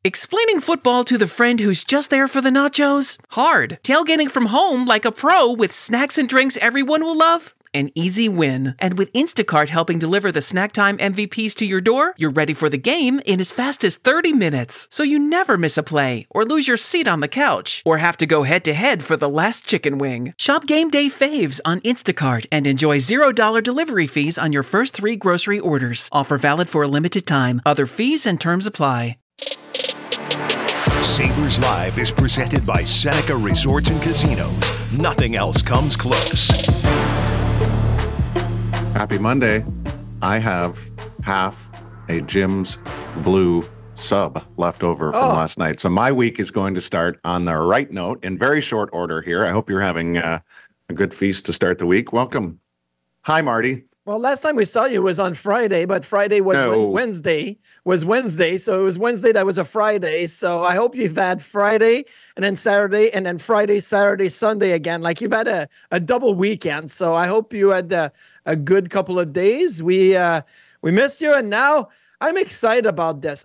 Explaining football to the friend who's just there for the nachos? Hard. Tailgating from home like a pro with snacks and drinks everyone will love? An easy win. And with Instacart helping deliver the snack time MVPs to your door, you're ready for the game in as fast as 30 minutes. So you never miss a play, or lose your seat on the couch, or have to go head-to-head for the last chicken wing. Shop Game Day Faves on Instacart and enjoy $0 delivery fees on your first 3 grocery orders. Offer valid for a limited time. Other fees and terms apply. Sabres Live is presented by Seneca Resorts and Casinos. Nothing else comes close. Happy Monday. I have half a Jim's Blue sub left over from last night. So my week is going to start on the right note in very short order here. I hope you're having a good feast to start the week. Welcome. Hi, Marty. Well, last time we saw you was on Friday, but Friday was Wednesday. So it was Wednesday that was a Friday. So I hope you've had Friday and then Saturday and then Friday, Saturday, Sunday again. Like you've had a double weekend. So I hope you had a good couple of days. We missed you, and now I'm excited about this.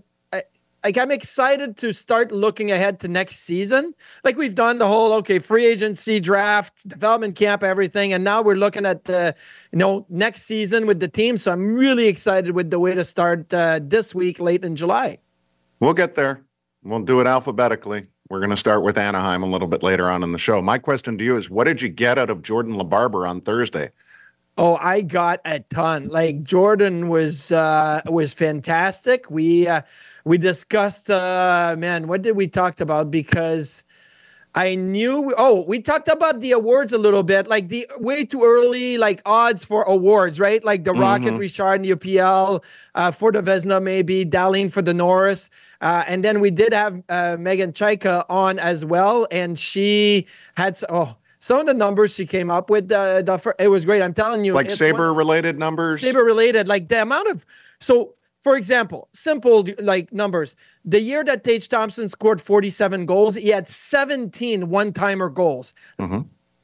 I'm excited to start looking ahead to next season. Like we've done the whole, free agency, draft, development camp, everything. And now we're looking at next season with the team. So I'm really excited with the way to start this week, late in July. We'll get there. We'll do it alphabetically. We're going to start with Anaheim a little bit later on in the show. My question to you is, what did you get out of Jordan LeBarber on Thursday? Oh, I got a ton. Like Jordan was fantastic. We discussed, what did we talk about? Because I knew, we talked about the awards a little bit, like the way too early, like odds for awards, right? Like the Rocket, Richard in the UPL, for the Vezina, maybe, Dahlin for the Norris. And then we did have Megan Chaika on as well. And she had, some of the numbers she came up with, it was great. I'm telling you. Like Sabre-related numbers? Sabre-related, like the amount of, for example, simple like numbers. The year that Tage Thompson scored 47 goals, he had 17 one-timer goals. Mm-hmm.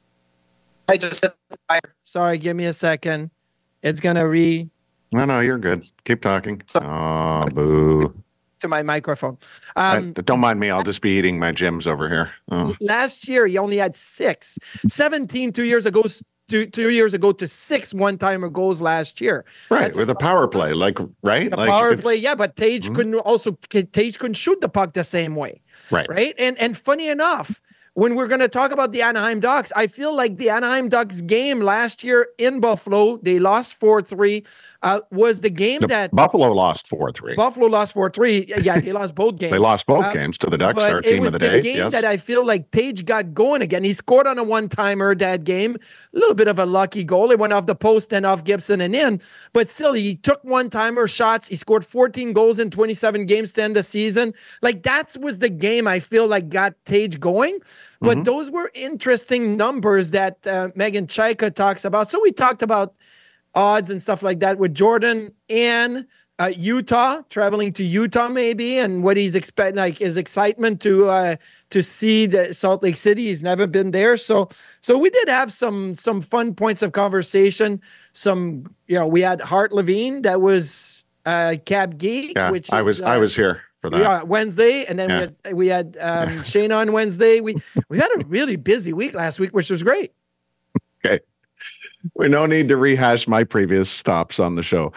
I just said, sorry, give me a second. It's going to No, you're good. Keep talking. Oh, boo. To my microphone. Don't mind me. I'll just be eating my Jims over here. Oh. Last year, he only had 6. 17 2 years ago. 2 years ago to 6 one-timer goals last year. Right, that's with a power play, right? The power play, yeah, but Tage couldn't shoot the puck the same way. Right? And funny enough, when we're going to talk about the Anaheim Ducks, I feel like the Anaheim Ducks game last year in Buffalo, they lost 4-3, was the game that... Buffalo lost 4-3. Buffalo lost 4-3. Yeah, they lost both games. They lost both games to the Ducks, our team of the day. It was the game that I feel like Tage got going again. He scored on a one-timer that game. A little bit of a lucky goal. It went off the post and off Gibson and in. But still, he took one-timer shots. He scored 14 goals in 27 games to end the season. Like, that was the game I feel like got Tage going. But those were interesting numbers that Megan Chaika talks about. So we talked about odds and stuff like that with Jordan and Utah, traveling to Utah maybe, and what he's expecting, like his excitement to see the Salt Lake City. He's never been there. So we did have some fun points of conversation. We had Hart Levine, that was Cab Geek, which I was here for that. Yeah, Wednesday, and then we had Shane on Wednesday. We had a really busy week last week, which was great. Okay. We no need to rehash my previous stops on the show.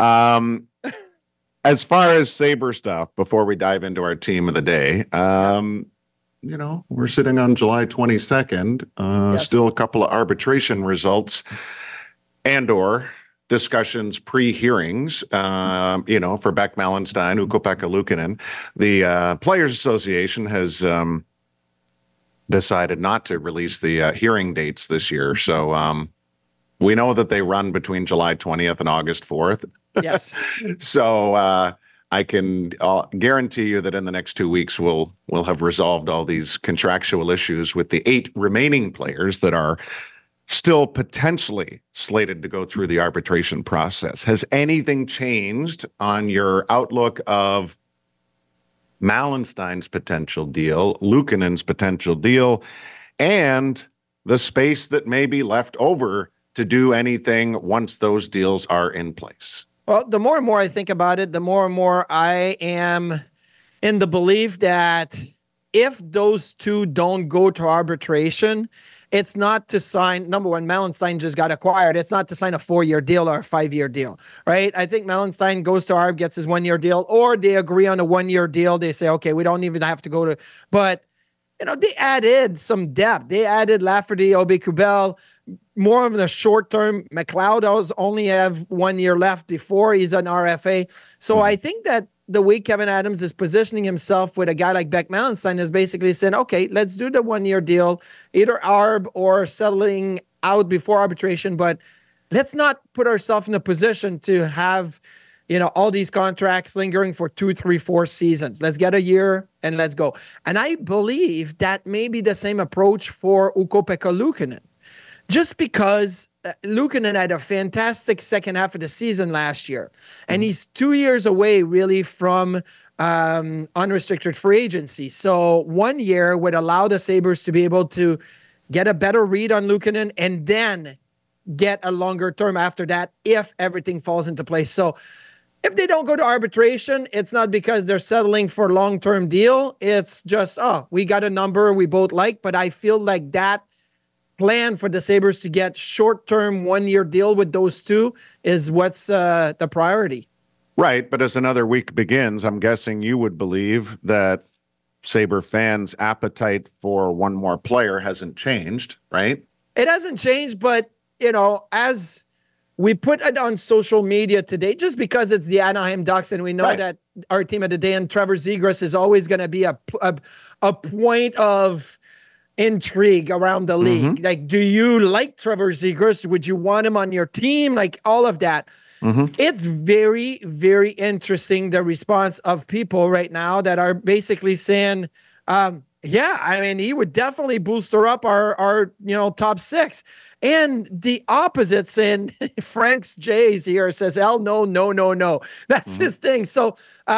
As far as Sabre stuff, before we dive into our team of the day, we're sitting on July 22nd. Still a couple of arbitration results and/or discussions pre-hearings, for Beck Malenstein, Ukko-Pekka Luukkonen. The Players Association has decided not to release the hearing dates this year. So we know that they run between July 20th and August 4th. Yes. So I can guarantee you that in the next 2 weeks, we'll have resolved all these contractual issues with the 8 remaining players that are still potentially slated to go through the arbitration process. Has anything changed on your outlook of Malenstein's potential deal, Luukkonen's potential deal, and the space that may be left over to do anything once those deals are in place? Well, the more and more I think about it, the more and more I am in the belief that if those two don't go to arbitration, it's not to sign. Number one, Melenstein just got acquired. It's not to sign a 4-year deal or a 5-year deal, right? I think Melenstein goes to ARB, gets his 1-year deal, or they agree on a 1-year deal. They say, okay, we don't even have to go to, but they added some depth. They added Lafferty, Aubé-Kubel, more of the short term. McLeod only have 1 year left before he's an RFA. So I think that the way Kevin Adams is positioning himself with a guy like Beck Melenstein is basically saying, okay, let's do the 1-year deal, either ARB or settling out before arbitration, but let's not put ourselves in a position to have all these contracts lingering for 2, 3, 4 seasons. Let's get a year and let's go. And I believe that may be the same approach for Ukko-Pekka Luukkonen. Just because Luukkonen had a fantastic second half of the season last year, and he's 2 years away really from unrestricted free agency. So 1 year would allow the Sabres to be able to get a better read on Luukkonen and then get a longer term after that if everything falls into place. So if they don't go to arbitration, it's not because they're settling for a long-term deal. It's just, we got a number we both like, but I feel like that plan for the Sabres to get short-term 1-year deal with those two is what's the priority. Right, but as another week begins, I'm guessing you would believe that Sabre fans' appetite for one more player hasn't changed, right? It hasn't changed, but, as we put it on social media today, just because it's the Anaheim Ducks and we know that our team of the day and Trevor Zegras is always going to be a point of intrigue around the league. Like, do you like Trevor Zegras? Would you want him on your team? Like, all of that. It's very, very interesting, the response of people right now that are basically saying, he would definitely booster up our top 6. And the opposite saying, Frank's Jays here says, no. That's his thing. So,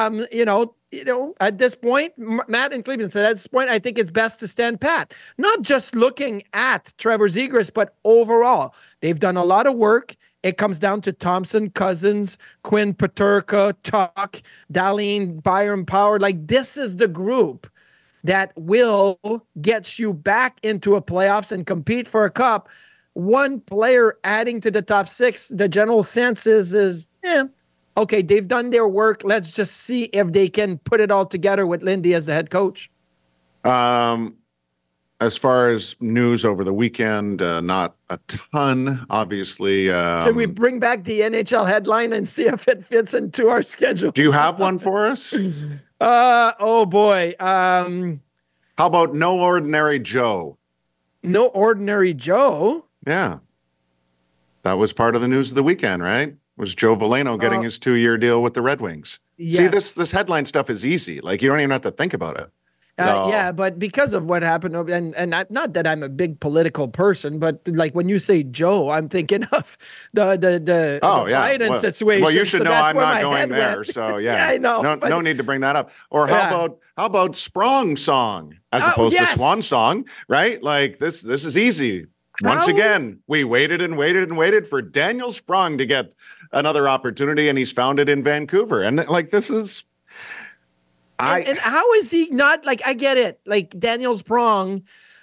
at this point, Matt in Cleveland said, at this point, I think it's best to stand pat. Not just looking at Trevor Zegras, but overall. They've done a lot of work. It comes down to Thompson, Cousins, Quinn Peterka, Tuck, Dahlin, Byron Power. Like, this is the group that will get you back into a playoffs and compete for a cup. One player adding to the top 6, the general sense is okay, they've done their work. Let's just see if they can put it all together with Lindy as the head coach. As far as news over the weekend, not a ton, obviously. Can we bring back the NHL headline and see if it fits into our schedule? Do you have one for us? Oh boy. How about No Ordinary Joe? No Ordinary Joe? Yeah. That was part of the news of the weekend, right? Was Joe Veleno getting his 2-year deal with the Red Wings. Yes. See, this headline stuff is easy. Like, you don't even have to think about it. Yeah, but because of what happened, and not that I'm a big political person, but like when you say Joe, I'm thinking of the Biden situation. Well, you should know I'm not going there, went. so yeah. I know. No need to bring that up. Or how about Sprong Song as opposed to Swan Song, right? Like this is easy. Once again, we waited and waited and waited for Daniel Sprong to get another opportunity, and he's found it in Vancouver. And like this is. And how is he not, like, I get it. Like, Daniel Sprong,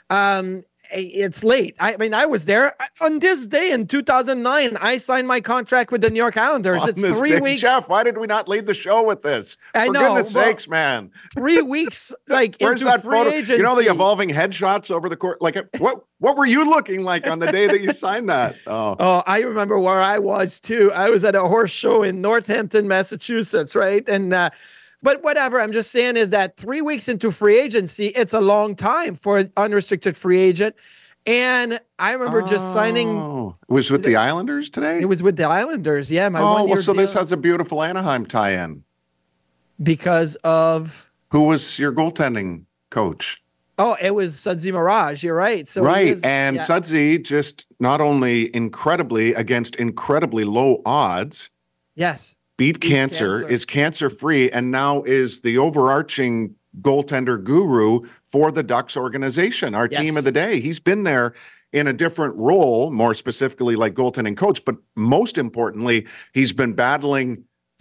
it's late. I was there. On this day in 2009, I signed my contract with the New York Islanders. It's 3 weeks. Jeff, why did we not lead the show with this? I know. For goodness sakes, man. 3 weeks, like, Where's into that free photo? agency. You know the evolving headshots over the court? Like, what were you looking like on the day that you signed that? Oh, I remember where I was, too. I was at a horse show in Northampton, Massachusetts, right? And, but whatever, I'm just saying is that 3 weeks into free agency, it's a long time for an unrestricted free agent. And I remember just signing. It was with the Islanders today? It was with the Islanders, yeah. My 1 year so deal. this has a beautiful Anaheim tie-in. Because of? Who was your goaltending coach? Oh, it was Sudsy Mirage, you're right. So Sudsy just not only incredibly against incredibly low odds. Yes. Beat cancer, is cancer-free, and now is the overarching goaltender guru for the Ducks organization, our team of the day. He's been there in a different role, more specifically like goaltending coach, but most importantly, he's been battling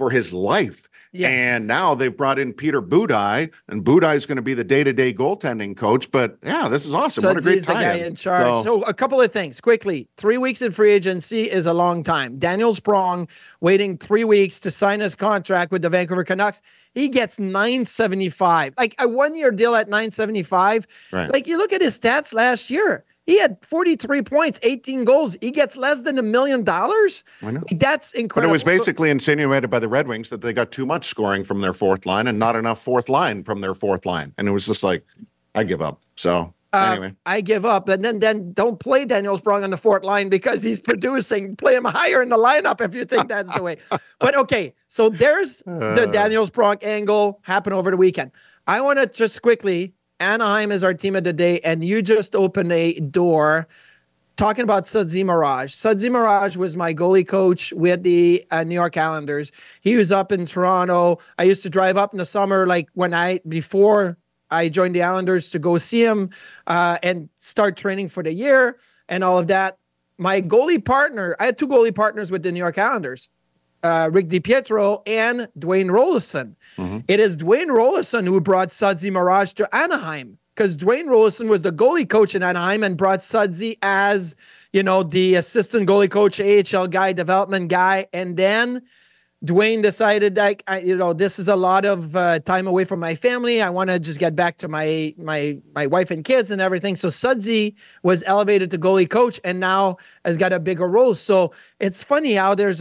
for his life. Yes. And now they've brought in Peter Budaj, and Budaj is going to be the day-to-day goaltending coach. But yeah, this is awesome. What a great the guy in charge. So a couple of things quickly. 3 weeks in free agency is a long time. Daniel Sprong waiting 3 weeks to sign his contract with the Vancouver Canucks. He gets $975, like a 1-year deal at $975. Right. Like you look at his stats last year. He had 43 points, 18 goals. He gets less than $1 million. I know. That's incredible. But it was basically insinuated by the Red Wings that they got too much scoring from their fourth line and not enough fourth line from their fourth line. And it was just like, I give up. So anyway. I give up. And then don't play Daniel Sprong on the fourth line because he's producing. Play him higher in the lineup if you think that's the way. But okay, so there's the Daniel Sprong angle happen over the weekend. I want to just quickly, Anaheim is our team of the day, and you just opened a door talking about Sadzi Mirage. Sadzi Mirage was my goalie coach with the New York Islanders. He was up in Toronto. I used to drive up in the summer, like before I joined the Islanders, to go see him and start training for the year and all of that. My goalie partner, I had 2 goalie partners with the New York Islanders. Rick DiPietro and Dwayne Rollison. Mm-hmm. It is Dwayne Rollison who brought Sadzi Mirage to Anaheim, because Dwayne Rollison was the goalie coach in Anaheim and brought Sadzi as, the assistant goalie coach, AHL guy, development guy. And then Dwayne decided, this is a lot of time away from my family. I want to just get back to my wife and kids and everything. So Sadzi was elevated to goalie coach and now has got a bigger role. So it's funny how there's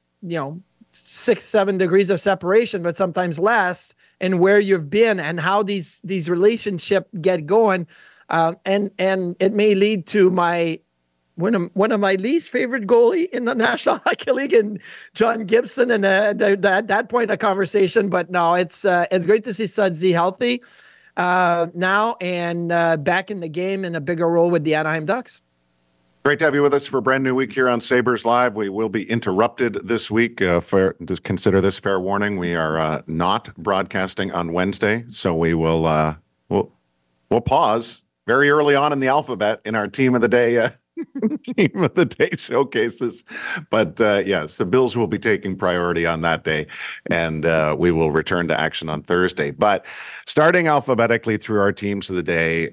6-7 degrees of separation, but sometimes less, and where you've been and how these relationships get going. And it may lead to one of my least favorite goalie in the National Hockey League, and John Gibson, and at that point a conversation. But no, it's great to see Sadzi healthy now and back in the game in a bigger role with the Anaheim Ducks. Great to have you with us for a brand new week here on Sabres Live. We will be interrupted this week. Just consider this fair warning. We are not broadcasting on Wednesday, so we will we'll pause very early on in the alphabet in our Team of the Day Team of the Day showcases. But yes, the Bills will be taking priority on that day, and we will return to action on Thursday. But starting alphabetically through our teams of the day,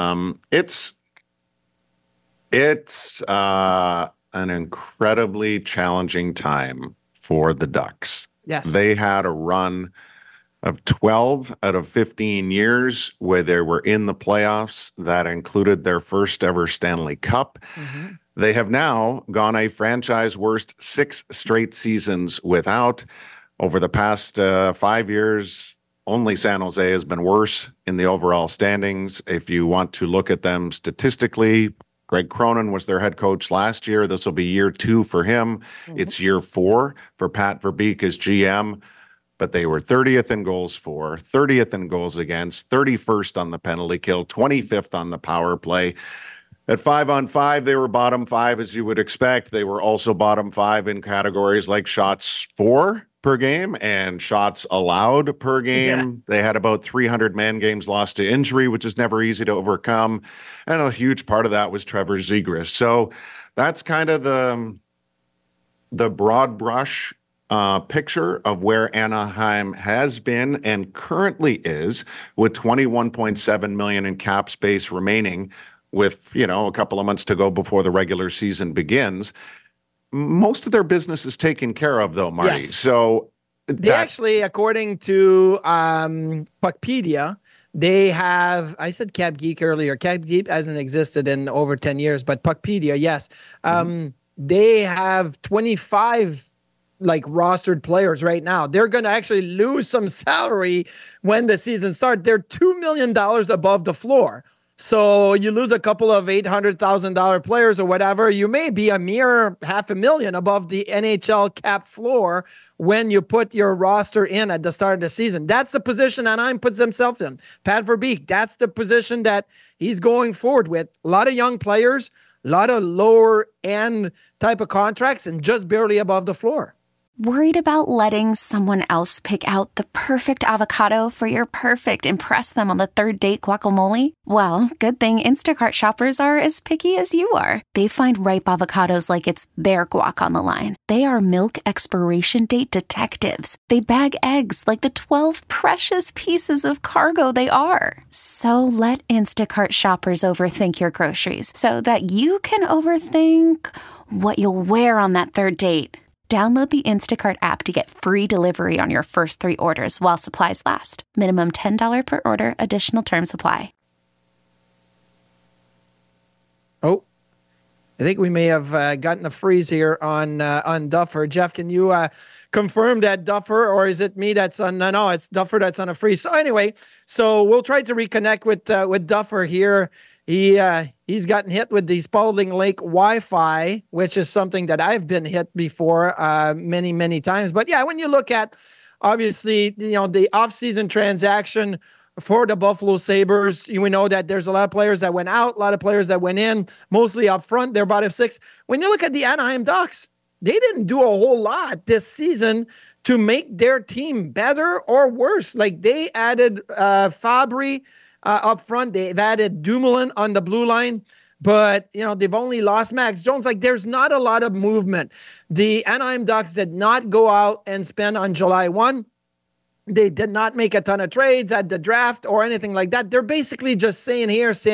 It's an incredibly challenging time for the Ducks. Yes. They had a run of 12 out of 15 years where they were in the playoffs. That included their first ever Stanley Cup. Mm-hmm. They have now gone a franchise worst 6 straight seasons without. Over the past 5 years, only San Jose has been worse in the overall standings. If you want to look at them statistically, Greg Cronin was their head coach last year. This will be year 2 for him. Mm-hmm. It's year 4 for Pat Verbeek as GM. But they were 30th in goals for, 30th in goals against, 31st on the penalty kill, 25th on the power play. At 5-on-5, they were bottom 5, as you would expect. They were also bottom 5 in categories like shots for per game and shots allowed per game. Yeah. They had about 300 man games lost to injury, which is never easy to overcome. And a huge part of that was Trevor Zegras. So that's kind of the broad brush picture of where Anaheim has been and currently is, with $21.7 million in cap space remaining, with a couple of months to go before the regular season begins. Most of their business is taken care of, though, Marty. Yes. So they actually, according to Puckpedia, they have, I said Cap Geek earlier. Cap Geek hasn't existed in over 10 years, but Puckpedia, yes. They have 25 rostered players right now. They're going to actually lose some salary when the season starts. They're $2 million above the floor. So you lose a couple of $800,000 players or whatever, you may be a mere $500,000 above the NHL cap floor when you put your roster in at the start of the season. That's the position Anaheim puts themselves in. Pat Verbeek, that's the position that he's going forward with. A lot of young players, a lot of lower end type of contracts, and just barely above the floor. Worried about letting someone else pick out the perfect avocado for your perfect impress them on the third date guacamole? Well, good thing Instacart shoppers are as picky as you are. They find ripe avocados like it's their guac on the line. They are milk expiration date detectives. They bag eggs like the 12 precious pieces of cargo they are. So let Instacart shoppers overthink your groceries so that you can overthink what you'll wear on that third date. Download the Instacart app to get free delivery on your first 3 orders while supplies last. Minimum $10 per order. Additional terms apply. Oh, I think we may have gotten a freeze here on Duffer. Jeff, can you confirm that Duffer, or is it me that's on? No, it's Duffer that's on a freeze. So anyway, we'll try to reconnect with Duffer here. He's gotten hit with the Spalding Lake Wi-Fi, which is something that I've been hit before many, many times. But yeah, when you look at, obviously, the offseason transaction for the Buffalo Sabres, we know that there's a lot of players that went out, a lot of players that went in, mostly up front. They're bottom 6. When you look at the Anaheim Ducks, they didn't do a whole lot this season to make their team better or worse. Like, they added Fabry up front. They've added Dumoulin on the blue line, but they've only lost Max Jones. Like, there's not a lot of movement. The Anaheim Ducks did not go out and spend on July 1. They did not make a ton of trades at the draft or anything like that. They're basically just saying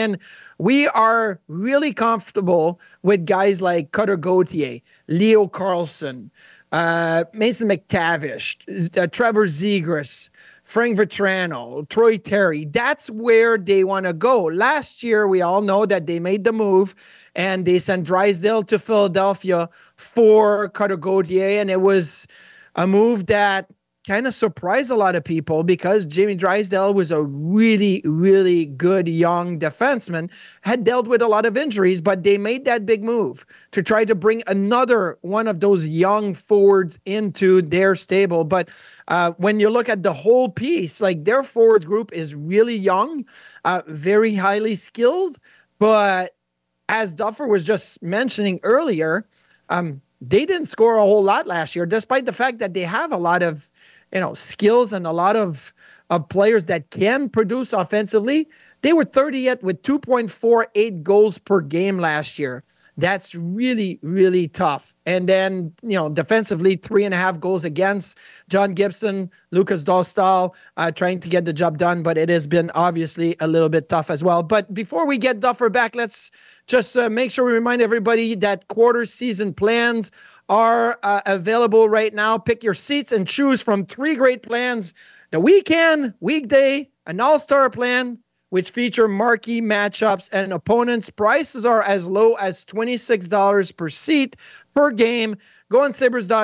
we are really comfortable with guys like Cutter Gauthier, Leo Carlson, Mason McTavish, Trevor Zegras, Frank Vetrano, Troy Terry. That's where they want to go. Last year, we all know that they made the move and they sent Drysdale to Philadelphia for Cutter Gauthier. And it was a move that kind of surprised a lot of people because Jamie Drysdale was a really, really good young defenseman, had dealt with a lot of injuries, but they made that big move to try to bring another one of those young forwards into their stable. But when you look at the whole piece, like, their forward group is really young, very highly skilled. But as Duffer was just mentioning earlier, they didn't score a whole lot last year, despite the fact that they have a lot of skills and a lot of players that can produce offensively. They were 30th with 2.48 goals per game last year. That's really, really tough. And then, defensively, 3.5 goals against. John Gibson, Lucas Dostal trying to get the job done, but it has been obviously a little bit tough as well. But before we get Duffer back, let's just make sure we remind everybody that quarter season plans are available right now. Pick your seats and choose from 3 great plans: the weekend, weekday, an all-star plan, which feature marquee matchups and opponents. Prices are as low as $26 per seat per game. Go on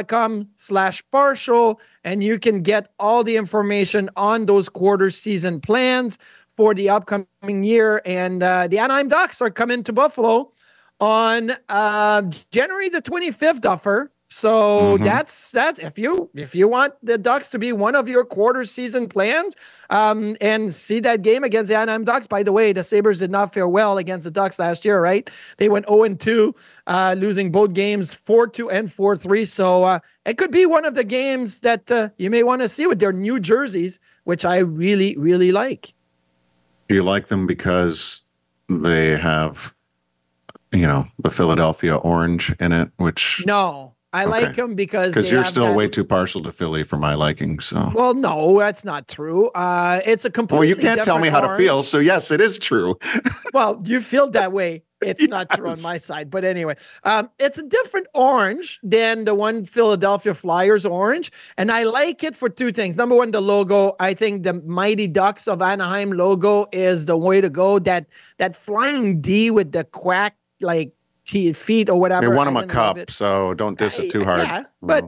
Sabres.com/partial, and you can get all the information on those quarter season plans for the upcoming year. And the Anaheim Ducks are coming to Buffalo on January the 25th, Duffer. So that's if you want the Ducks to be one of your quarter season plans, and see that game against the Anaheim Ducks. By the way, the Sabres did not fare well against the Ducks last year, right? They went 0-2, losing both games 4-2 and 4-3. So it could be one of the games that you may want to see with their new jerseys, which I really, really like. Do you like them because they have, the Philadelphia orange in it, which... No. I like them because you're still way too partial to Philly for my liking. So, well, no, that's not true. It's a completely. Well, you can't tell me how to feel. So yes, it is true. Well, you feel that way. It's not true on my side, but anyway, it's a different orange than the one Philadelphia Flyers orange, and I like it for 2 things. Number one, the logo. I think the Mighty Ducks of Anaheim logo is the way to go. That flying D with the quack feet or whatever. They won him a cup, so don't diss it too hard. Yeah, but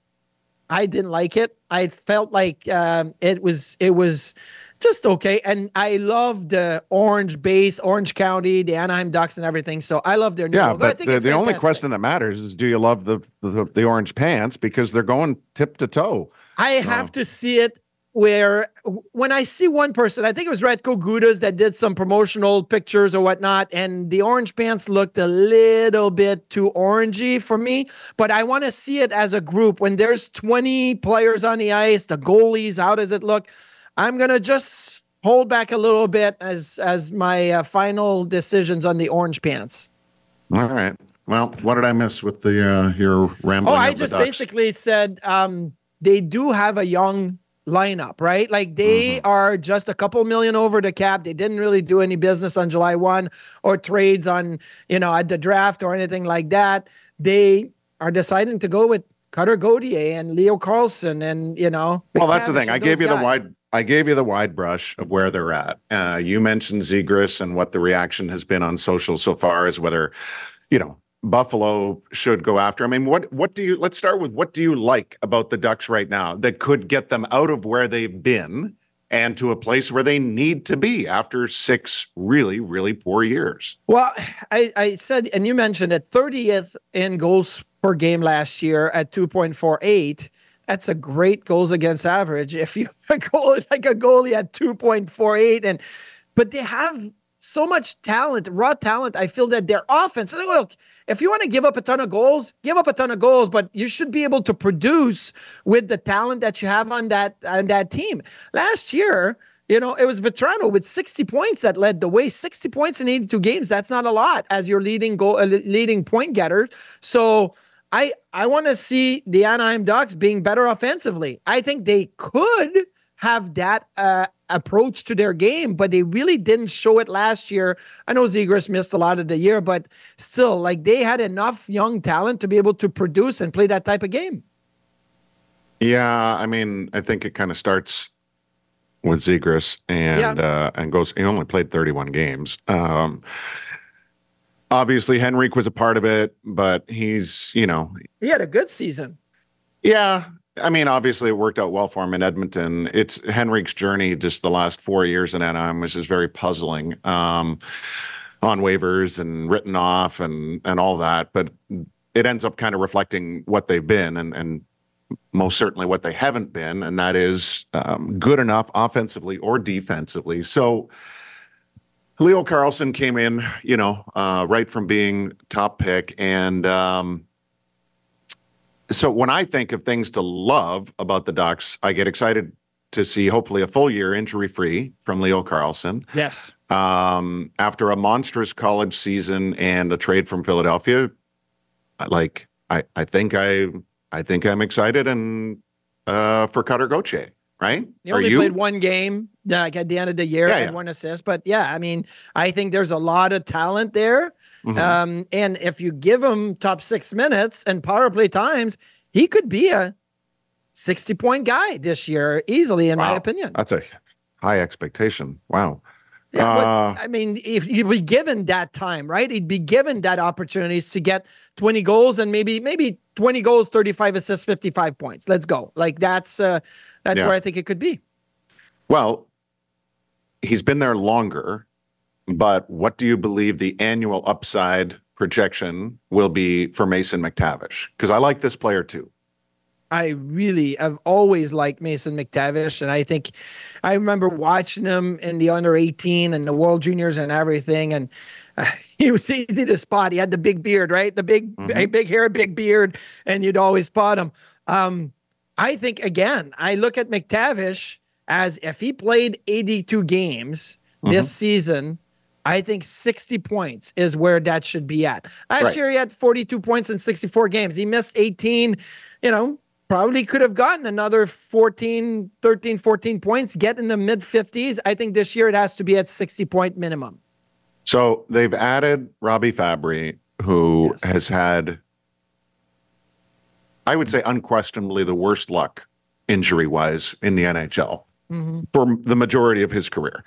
I didn't like it. I felt like it was just okay. And I love the orange base, Orange County, the Anaheim Ducks and everything. So I love their new logo. But the only question that matters is, do you love the orange pants? Because they're going tip to toe. I have to see it where when I see one person, I think it was Radko Gudas that did some promotional pictures or whatnot, and the orange pants looked a little bit too orangey for me. But I want to see it as a group. When there's 20 players on the ice, the goalies, how does it look? I'm going to just hold back a little bit as my final decisions on the orange pants. All right. Well, what did I miss with the your rambling? I just basically said they do have a young lineup, right? Like they are just a couple million over the cap. They didn't really do any business on July 1 or trades on, at the draft or anything like that. They are deciding to go with Cutter Gauthier and Leo Carlsson and, Well, that's the thing. I gave you the wide brush of where they're at. You mentioned Zegras and what the reaction has been on social so far as whether, Buffalo should go after. I mean, let's start with what do you like about the Ducks right now that could get them out of where they've been and to a place where they need to be after 6 really, really poor years? Well, I said, and you mentioned it, 30th in goals per game last year at 2.48. That's a great goals against average. If you go like a goalie at 2.48, but they have so much talent, raw talent. I feel that their offense, and look, if you want to give up a ton of goals, give up a ton of goals, but you should be able to produce with the talent that you have on that team. Last year, it was Vetrano with 60 points that led the way. 60 points in 82 games. That's not a lot as your leading point getter. So I want to see the Anaheim Ducks being better offensively. I think they could have that approach to their game, but they really didn't show it last year. I know Zegras missed a lot of the year, but still, they had enough young talent to be able to produce and play that type of game. Yeah, I mean, I think it kind of starts with Zegras and goes. He only played 31 games. Obviously, Henrique was a part of it, but he's, he had a good season. Yeah. I mean, obviously, it worked out well for him in Edmonton. It's Henrique's journey just the last 4 years in Anaheim, which is very puzzling on waivers and written off and all that. But it ends up kind of reflecting what they've been and most certainly what they haven't been, and that is good enough offensively or defensively. So Leo Carlsson came in, right from being top pick. And so when I think of things to love about the Ducks, I get excited to see hopefully a full year injury-free from Leo Carlsson. Yes. After a monstrous college season and a trade from Philadelphia, I think I'm excited and for Cutter Gauthier, right? He only played one game at the end of the year and 1 assist. But I mean, I think there's a lot of talent there. Mm-hmm. And if you give him top 6 minutes and power play times, he could be a 60-point guy this year easily, in my opinion. That's a high expectation. Wow. Yeah, I mean, if you'd be given that time, right? He'd be given that opportunities to get 20 goals and maybe 20 goals, 35 assists, 55 points. Let's go. That's where I think it could be. Well, he's been there longer, but what do you believe the annual upside projection will be for Mason McTavish? Because I like this player too. I've always liked Mason McTavish, and I think I remember watching him in the under 18 and the World Juniors and everything, and he was easy to spot. He had the big beard, right? The big hair, big beard, and you'd always spot him. I think, again, I look at McTavish as if he played 82 games this season, I think 60 points is where that should be at. Last year, he had 42 points in 64 games. He missed 18, probably could have gotten another 13, 14 points, get in the mid 50s. I think this year it has to be at 60-point minimum. So they've added Robbie Fabry, who has had, I would say, unquestionably the worst luck injury-wise in the NHL for the majority of his career.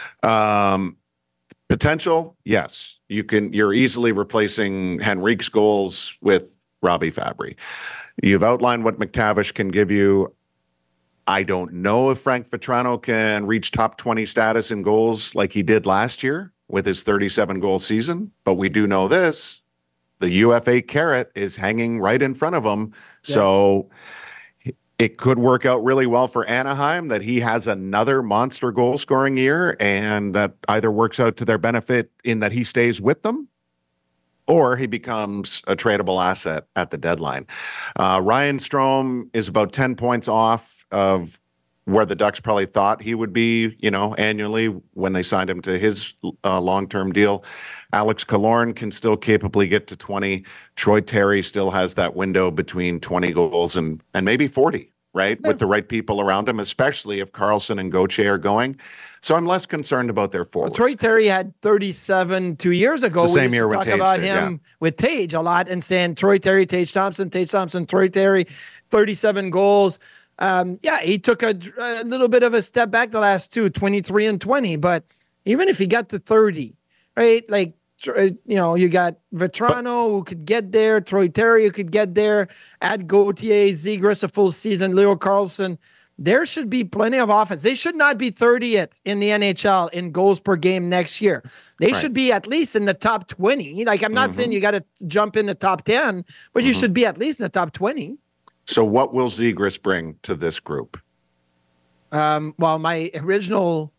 Potential, yes. You're easily replacing Henrique's goals with Robbie Fabry. You've outlined what McTavish can give you. I don't know if Frank Vetrano can reach top 20 status in goals like he did last year with his 37-goal season, but we do know this. The UFA carrot is hanging right in front of him. Yes. So It could work out really well for Anaheim that he has another monster goal scoring year, and that either works out to their benefit in that he stays with them, or he becomes a tradable asset at the deadline. Ryan Strome is about 10 points off of where the Ducks probably thought he would be, annually when they signed him to his long-term deal. Alex Killorn can still capably get to 20. Troy Terry still has that window between 20 goals and maybe 40, right? With the right people around him, especially if Carlson and Gauthier are going. So I'm less concerned about their forwards. Troy Terry had 37 2 years ago. The same year when talk Tage about did, him with Tage a lot and saying Troy Terry, Tage Thompson, Troy Terry, 37 goals. He took a little bit of a step back the last two, 23 and 20. But even if he got to 30, right? Like, you got Vetrano who could get there, Troy Terry who could get there, add Gauthier, Zegras a full season, Leo Carlson. There should be plenty of offense. They should not be 30th in the NHL in goals per game next year. They should be at least in the top 20. Like, I'm not saying you got to jump in the top 10, but you should be at least in the top 20. So what will Zegras bring to this group? Well, my original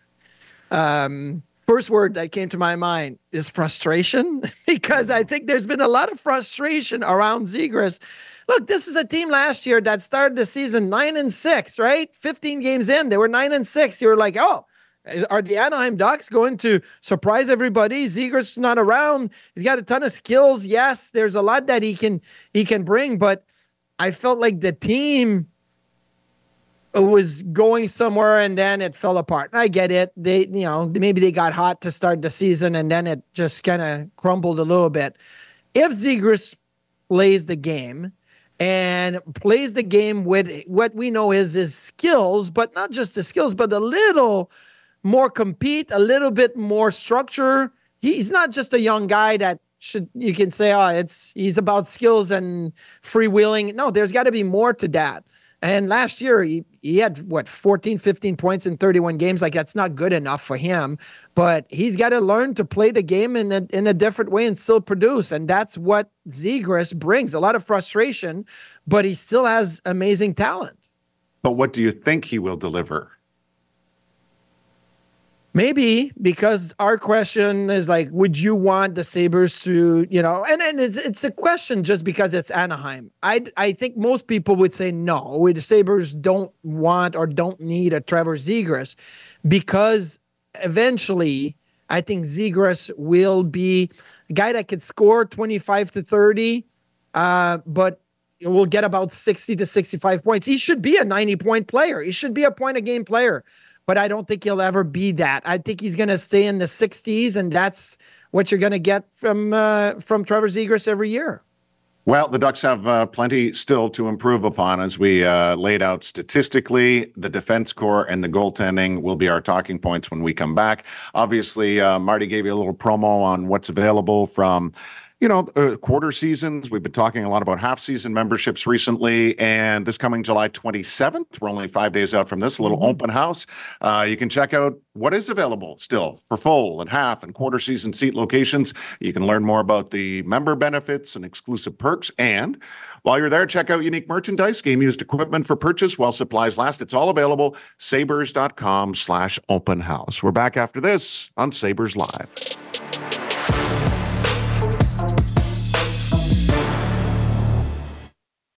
first word that came to my mind is frustration, because I think there's been a lot of frustration around Zegras. Look, this is a team last year that started the season 9-6, right? 15 games in, they were 9-6. You were like, oh, are the Anaheim Ducks going to surprise everybody? Zegras is not around. He's got a ton of skills. Yes, there's a lot that he can bring, but I felt like the team was going somewhere and then it fell apart. I get it. They, maybe they got hot to start the season and then it just kind of crumbled a little bit. If Zegras plays the game and plays the game with what we know is his skills, but not just the skills, but a little more compete, a little bit more structure. He's not just a young guy that you can say, he's about skills and freewheeling. No, there's got to be more to that. And last year, he had, 14, 15 points in 31 games. Like, that's not good enough for him. But he's got to learn to play the game in a different way and still produce. And that's what Zegras brings. A lot of frustration, but he still has amazing talent. But what do you think he will deliver? Maybe, because our question is like, would you want the Sabres to, and it's a question just because it's Anaheim. I think most people would say no, the Sabres don't want or don't need a Trevor Zegras, because eventually I think Zegras will be a guy that could score 25 to 30, but will get about 60 to 65 points. He should be a 90-point player. He should be a point-a-game player. But I don't think he'll ever be that. I think he's going to stay in the 60s, and that's what you're going to get from Trevor Zegras every year. Well, the Ducks have plenty still to improve upon, as we laid out statistically. The defense core and the goaltending will be our talking points when we come back. Obviously, Marty gave you a little promo on what's available from quarter seasons. We've been talking a lot about half-season memberships recently, and this coming July 27th, we're only 5 days out from this, a little open house. You can check out what is available still for full and half and quarter season seat locations. You can learn more about the member benefits and exclusive perks. And while you're there, check out unique merchandise, game-used equipment for purchase while supplies last. It's all available, sabres.com/open house. We're back after this on Sabres Live.